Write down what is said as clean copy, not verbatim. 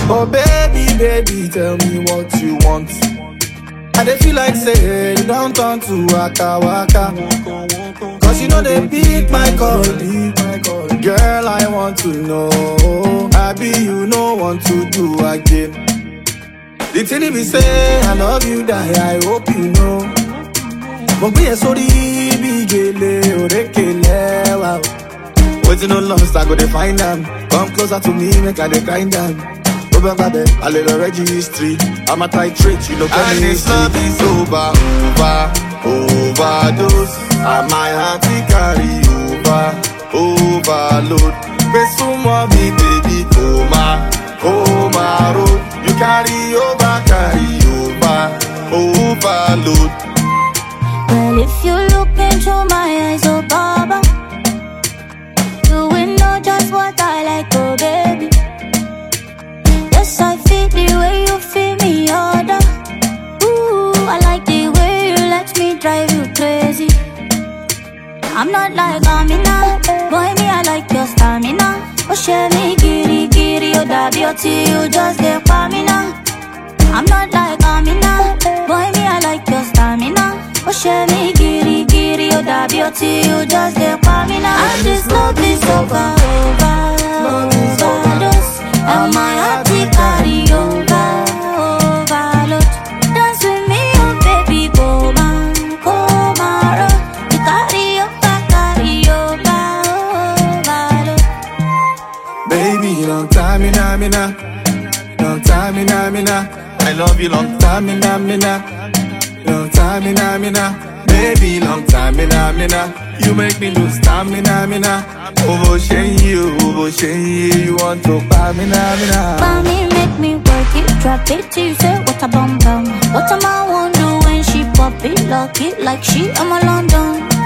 Oh baby, baby, tell me what you want. I dey feel like say you don't turn to waka waka. Cause you know they pick my call. Girl, I want to know. I be you no want to do again. The thing be say I love you die, I hope you know. But be a sorry, be gele, orekele, wow. Waiting on lost, I go to find them. Come closer to me, make I dey grind them. Over baby, a little registry. I'm a tight trick, you know. And this love is over, overdose. And my heart will carry overload. Pesuma me baby, coma road. You carry overload. Well, if you look into my eyes, oh Baba, you will know just what I like, oh baby. Yes, I feel the way you feel me, other. Ooh, I like the way you let me drive you crazy. I'm not like Amina, boy me I like your stamina. Oh share me giri, oh that beauty, you just get pamina. I'm not like Amina, boy me I like your stamina. Oh share me giri, oh that beauty, you just get pamina. And this love is overdose. And my heart will carry overload. Dance with me, oh baby, coma road. You carry overload. Baby, long time mina. Long time mina. I love you long time mina. Long time mina. Baby, long time mina. You make me lose stamina. Over shame you want to buy me mina. For me, make me work it, drop it till you say what a bum bum. What am I wonder when she pop it, lock it like she I'm a London.